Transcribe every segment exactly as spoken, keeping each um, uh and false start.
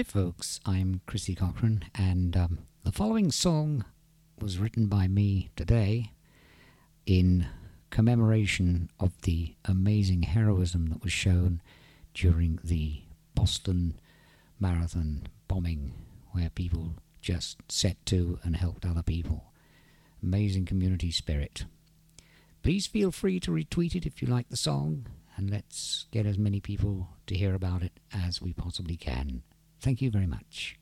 Hi folks, I'm Chrissy Cochran, and um, the following song was written by me today in commemoration of the amazing heroism that was shown during the Boston Marathon bombing, where people just set to and helped other people. Amazing community spirit. Please feel free to retweet it if you like the song, and let's get as many people to hear about it as we possibly can. Thank you very much.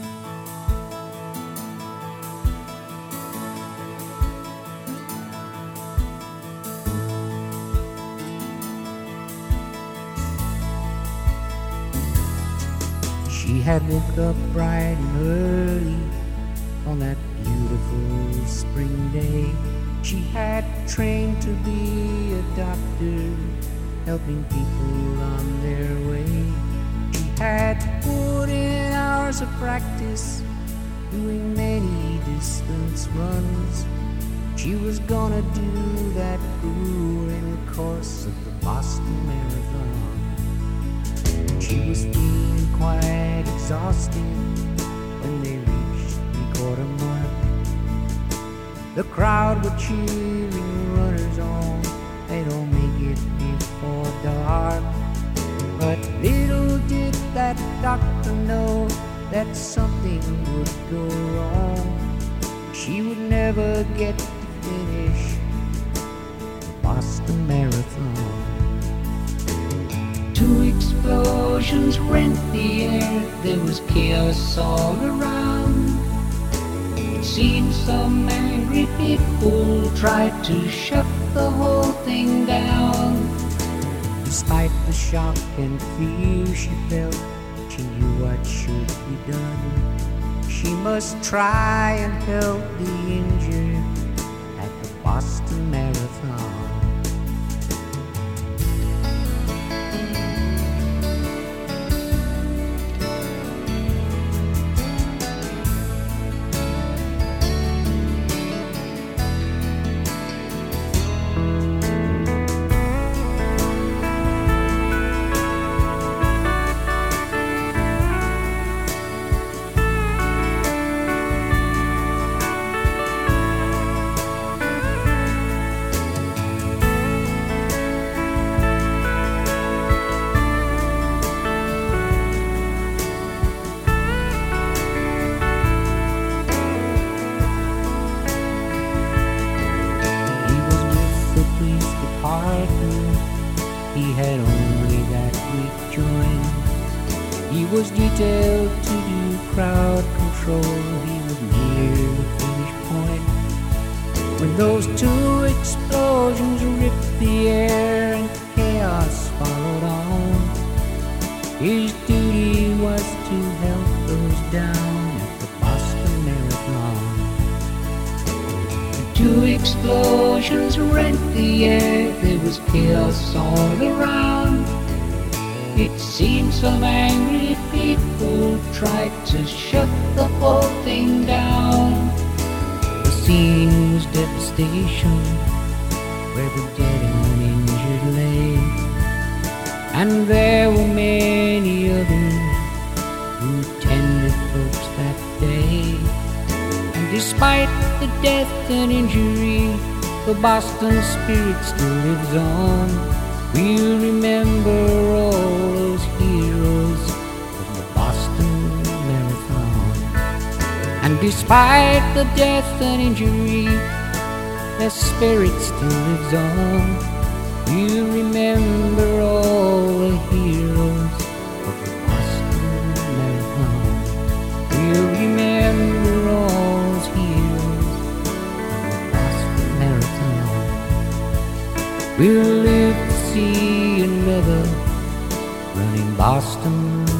She had woke up bright and early on that beautiful spring day. She had trained to be a doctor, helping people on their way. She had put in hours of practice, doing many distance runs. She was gonna do that grueling course of the Boston Marathon. She was feeling quite exhausted when they reached three-quarter mark. The crowd were cheering runners on. They don't make it before dark. But little did that doctor know that something would go wrong. She would never get to finish the Boston Marathon. Two explosions rent the air. There was chaos all around. It seemed some angry people tried to shut the whole thing down. Despite the shock and fear she felt, she knew what should be done. She must try and help the injured at the Boston Marathon. He had only that week joined. He was detailed to do crowd control. He was near the finish point when those two explosions ripped the air and chaos followed on. His duty was to help those down at the Boston Marathon. Two explosions rent the air. There was chaos all around. It seemed some angry people tried to shut the whole thing down. The scene was devastation, where the dead and injured lay, and there were many others who tended folks that day. And despite the death and injury, the Boston spirit still lives on. We'll remember all those heroes of the Boston Marathon. And despite the death and injury, their spirit still lives on. We'll remember all the heroes of the Boston Marathon. We'll remember all those heroes of the Boston Marathon. We'll live to see another running Boston